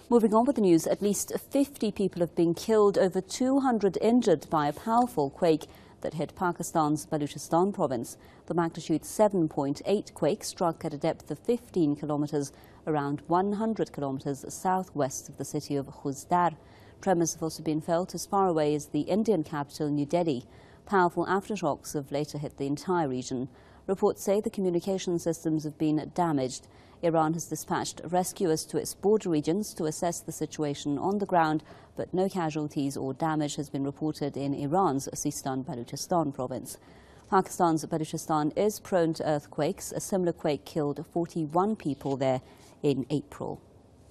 Moving on with the news, at least 50 people have been killed, over 200 injured by a powerful quake that hit Pakistan's Balochistan province. The magnitude 7.8 quake struck at a depth of 15 kilometers, around 100 kilometers southwest of the city of Khuzdar. Tremors have also been felt as far away as the Indian capital, New Delhi. Powerful aftershocks have later hit the entire region. Reports say the communication systems have been damaged. Iran has dispatched rescuers to its border regions to assess the situation on the ground, but no casualties or damage has been reported in Iran's Sistan-Balochistan province. Pakistan's Balochistan is prone to earthquakes. A similar quake killed 41 people there in April.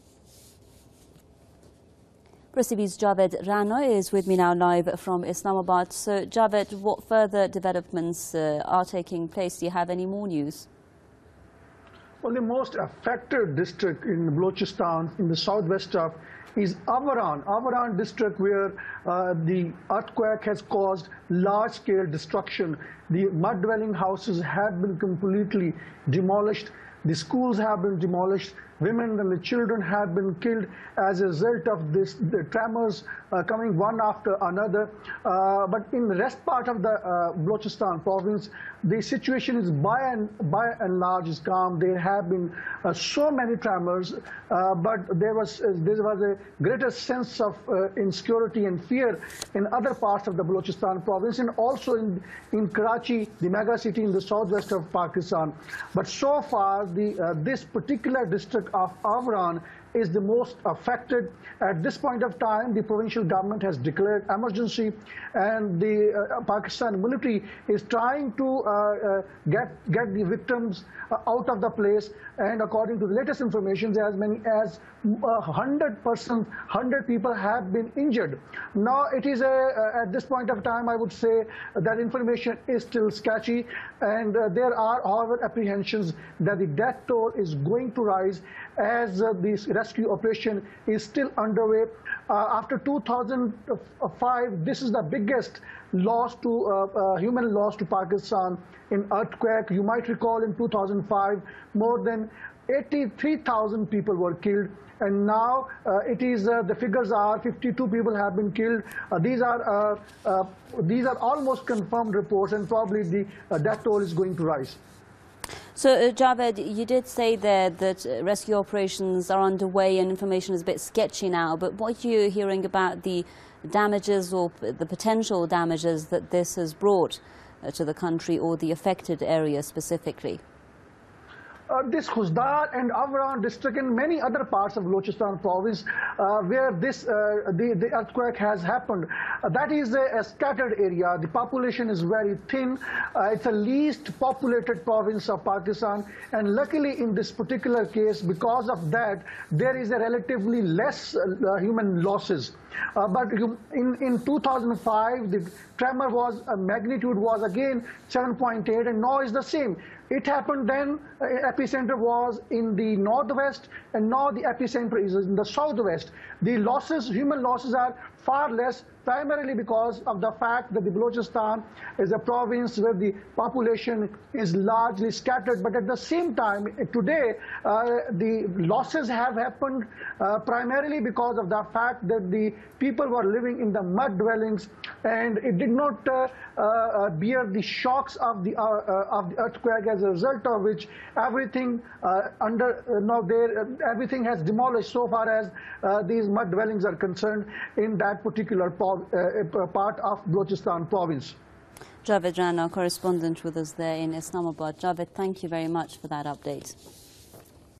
Press TV's Javed Rana is with me now live from Islamabad. So, Javed, what further developments are taking place? Do you have any more news? Well, the most affected district in Balochistan, in the southwest of, is Avaran. Avaran district, where the earthquake has caused large-scale destruction. The mud-dwelling houses have been completely demolished. The schools have been demolished. Women and the children have been killed as a result of this, the tremors coming one after another. But in the rest part of the Balochistan province, the situation is by and large is calm. There have been so many tremors, but there was a greater sense of insecurity and fear in other parts of the Balochistan province, and also in Karachi, the mega city in the southwest of Pakistan. But so far, this particular district of Avaran is the most affected. At this point of time, the provincial government has declared emergency, and the Pakistan military is trying to get the victims out of the place. And according to the latest information, as many as 100 people have been injured. Now, it is at this point of time, I would say that information is still sketchy, and there are, however, apprehensions that the death toll is going to rise as this rescue operation is still underway. After 2005, this is the biggest loss to human loss to Pakistan in earthquake. You might recall in 2005, more than 83,000 people were killed. And now the figures are 52 people have been killed. These are almost confirmed reports, and probably the death toll is going to rise. So, Javed, you did say there that rescue operations are underway and information is a bit sketchy now, but what are you hearing about the damages or the potential damages that this has brought to the country or the affected area specifically? This Khuzdar and Avaran district and many other parts of Balochistan province where the earthquake has happened, that is a scattered area. The population is very thin. It's the least populated province of Pakistan, and luckily in this particular case, because of that, there is a relatively less human losses. But in 2005, the tremor magnitude was again 7.8, and now is the same. It happened then, epicenter was in the northwest, and now the epicenter is in the southwest. The losses, human losses, are far less, primarily because of the fact that the Balochistan is a province where the population is largely scattered. But at the same time, today, the losses have happened primarily because of the fact that the people were living in the mud dwellings, and it did not bear the shocks of the earthquake, as a result of which everything everything has demolished so far as these mud dwellings are concerned in that particular part of Balochistan province. Javed Rana, correspondent with us there in Islamabad. Javed, thank you very much for that update.